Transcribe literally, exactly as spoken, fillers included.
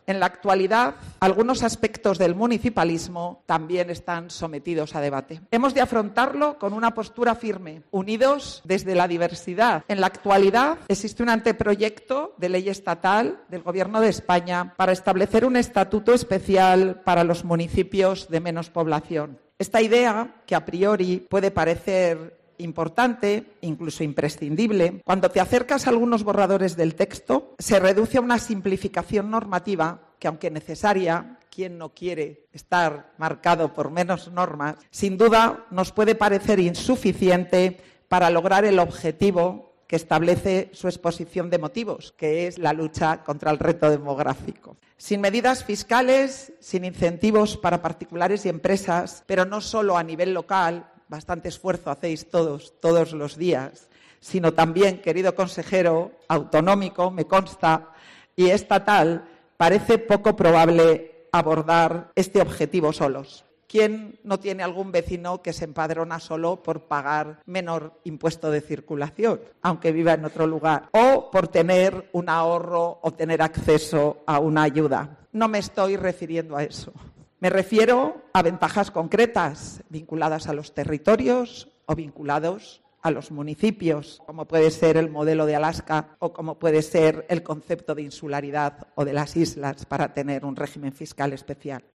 En la actualidad, algunos aspectos del municipalismo también están sometidos a debate. Hemos de afrontarlo con una postura firme, unidos desde la diversidad. En la actualidad existe un anteproyecto de ley estatal del Gobierno de España para establecer un estatuto especial para los municipios de menos población. Esta idea, que a priori puede parecer importante, incluso imprescindible, cuando te acercas a algunos borradores del texto, se reduce a una simplificación normativa que, aunque necesaria, quien no quiere estar marcado por menos normas, sin duda nos puede parecer insuficiente para lograr el objetivo que establece su exposición de motivos, que es la lucha contra el reto demográfico. Sin medidas fiscales, sin incentivos para particulares y empresas, pero no solo a nivel local, bastante esfuerzo hacéis todos, todos los días, sino también, querido consejero, autonómico, me consta, y estatal, parece poco probable abordar este objetivo solos. ¿Quién no tiene algún vecino que se empadrona solo por pagar menor impuesto de circulación, aunque viva en otro lugar? O por tener un ahorro o tener acceso a una ayuda. No me estoy refiriendo a eso. Me refiero a ventajas concretas vinculadas a los territorios o vinculados a los municipios, como puede ser el modelo de Alaska o como puede ser el concepto de insularidad o de las islas para tener un régimen fiscal especial.